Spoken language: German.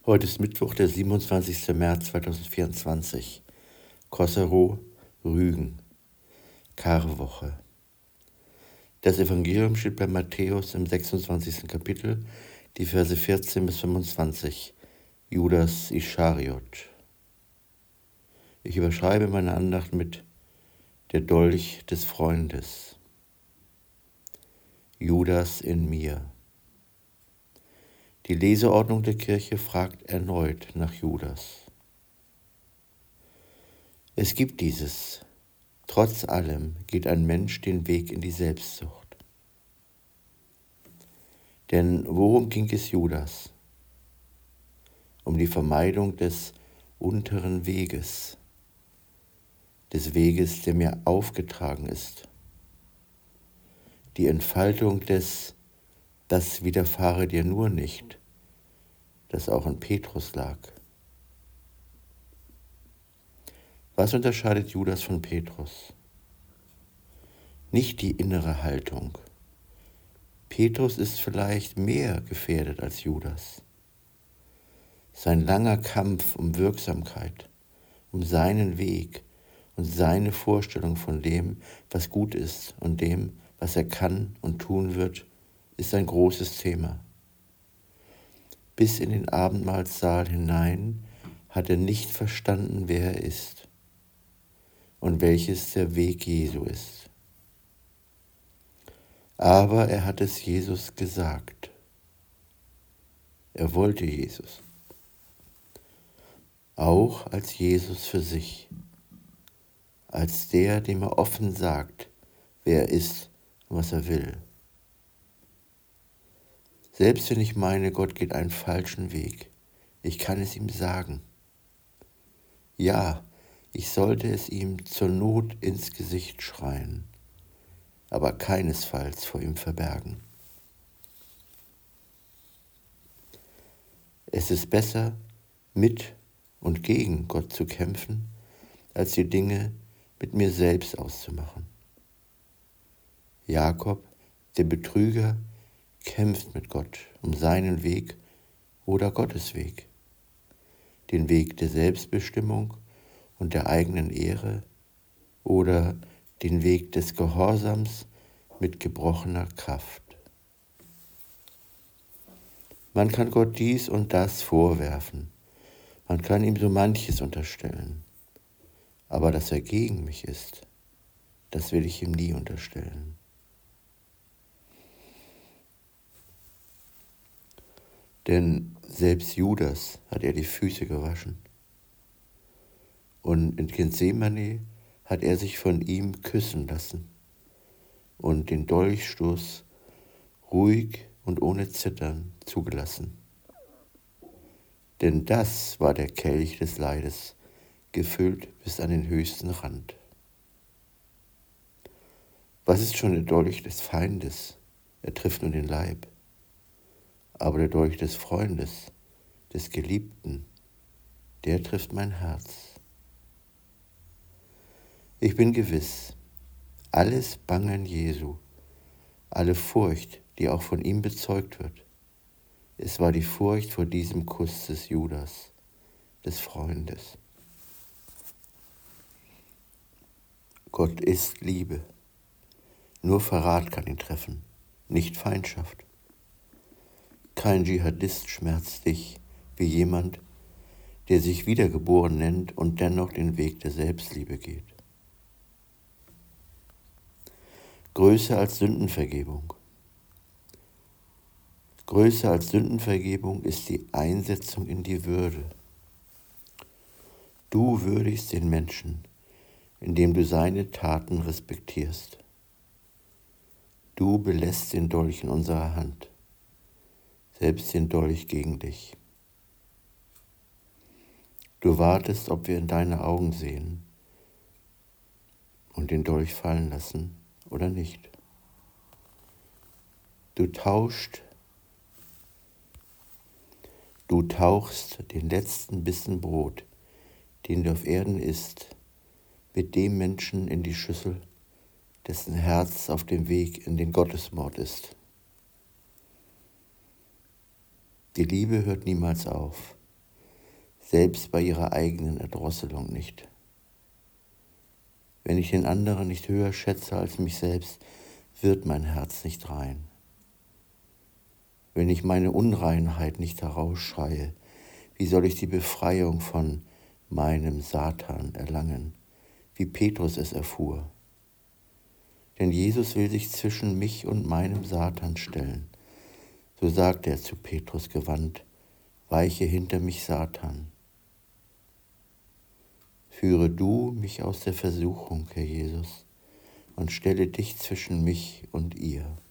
Heute ist Mittwoch, der 27. März 2024. Kossero, Rügen, Karwoche. Das Evangelium steht bei Matthäus im 26. Kapitel, die Verse 14 bis 25. Judas Ischariot. Ich überschreibe meine Andacht mit der Dolch des Freundes. Judas in mir. Die Leseordnung der Kirche fragt erneut nach Judas. Es gibt dieses. Trotz allem geht ein Mensch den Weg in die Selbstsucht. Denn worum ging es Judas? Um die Vermeidung des unteren Weges, des Weges, der mir aufgetragen ist. Die Entfaltung des „Das widerfahre dir nur nicht“, das auch in Petrus lag. Was unterscheidet Judas von Petrus? Nicht die innere Haltung. Petrus ist vielleicht mehr gefährdet als Judas. Sein langer Kampf um Wirksamkeit, um seinen Weg und seine Vorstellung von dem, was gut ist und dem, was er kann und tun wird, ist ein großes Thema. Bis in den Abendmahlsaal hinein hat er nicht verstanden, wer er ist und welches der Weg Jesu ist. Aber er hat es Jesus gesagt. Er wollte Jesus. Auch als Jesus für sich, als der, dem er offen sagt, wer er ist und was er will. Selbst wenn ich meine, Gott geht einen falschen Weg, ich kann es ihm sagen. Ja, ich sollte es ihm zur Not ins Gesicht schreien, aber keinesfalls vor ihm verbergen. Es ist besser, mit und gegen Gott zu kämpfen, als die Dinge mit mir selbst auszumachen. Jakob, der Betrüger, kämpft mit Gott um seinen Weg oder Gottes Weg, den Weg der Selbstbestimmung und der eigenen Ehre oder den Weg des Gehorsams mit gebrochener Kraft. Man kann Gott dies und das vorwerfen, man kann ihm so manches unterstellen, aber dass er gegen mich ist, das will ich ihm nie unterstellen. Denn selbst Judas hat er die Füße gewaschen. Und in Gethsemane hat er sich von ihm küssen lassen und den Dolchstoß ruhig und ohne Zittern zugelassen. Denn das war der Kelch des Leides, gefüllt bis an den höchsten Rand. Was ist schon der Dolch des Feindes? Er trifft nur den Leib. Aber der Dolch des Freundes, des Geliebten, der trifft mein Herz. Ich bin gewiss, alles Bangen Jesu, alle Furcht, die auch von ihm bezeugt wird, es war die Furcht vor diesem Kuss des Judas, des Freundes. Gott ist Liebe. Nur Verrat kann ihn treffen, nicht Feindschaft. Kein Dschihadist schmerzt dich wie jemand, der sich wiedergeboren nennt und dennoch den Weg der Selbstliebe geht. Größer als Sündenvergebung. Größer als Sündenvergebung ist die Einsetzung in die Würde. Du würdigst den Menschen, indem du seine Taten respektierst. Du belässt den Dolch in unserer Hand, selbst den Dolch gegen dich. Du wartest, ob wir in deine Augen sehen und den Dolch fallen lassen oder nicht. Du tauchst den letzten Bissen Brot, den du auf Erden isst, mit dem Menschen in die Schüssel, dessen Herz auf dem Weg in den Gottesmord ist. Die Liebe hört niemals auf. selbst bei ihrer eigenen Erdrosselung nicht. Wenn ich den anderen nicht höher schätze als mich selbst, wird mein Herz nicht rein. Wenn ich meine Unreinheit nicht herausschreie, wie soll ich die Befreiung von meinem Satan erlangen, wie Petrus es erfuhr? Denn Jesus will sich zwischen mich und meinem Satan stellen. So sagt er zu Petrus gewandt: Weiche hinter mich, Satan. Führe du mich aus der Versuchung, Herr Jesus, und stelle dich zwischen mich und ihr.